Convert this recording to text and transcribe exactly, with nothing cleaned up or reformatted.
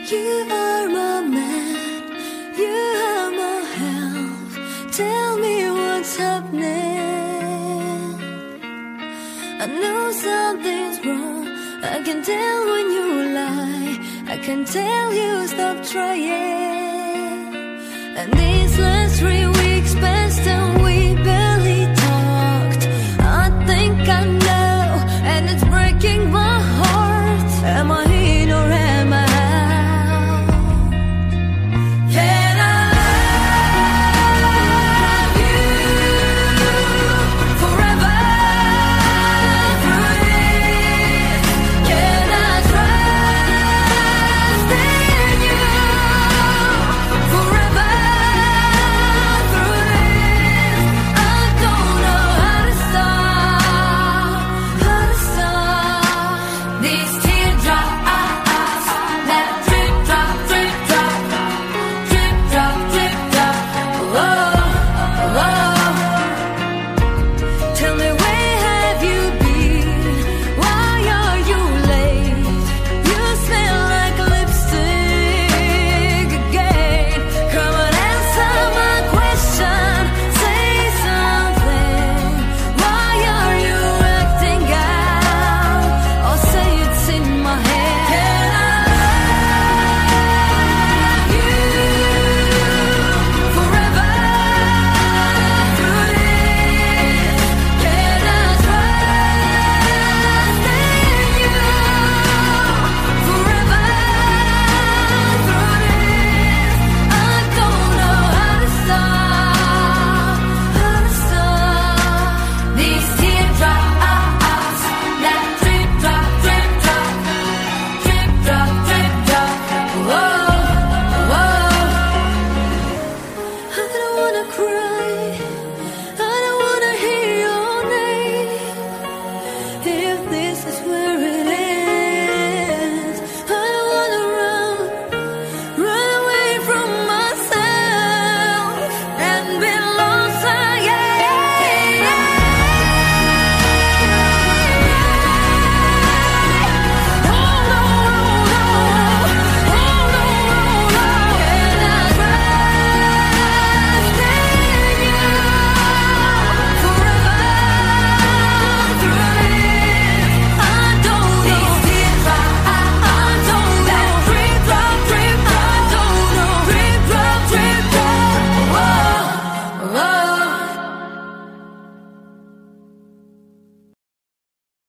You are my man, you are my health. Tell me what's happening. I know something's wrong, I can tell when you lie, I can tell you stop trying. And these last three weeks passed and we barely talked. I think I know, and it's breaking my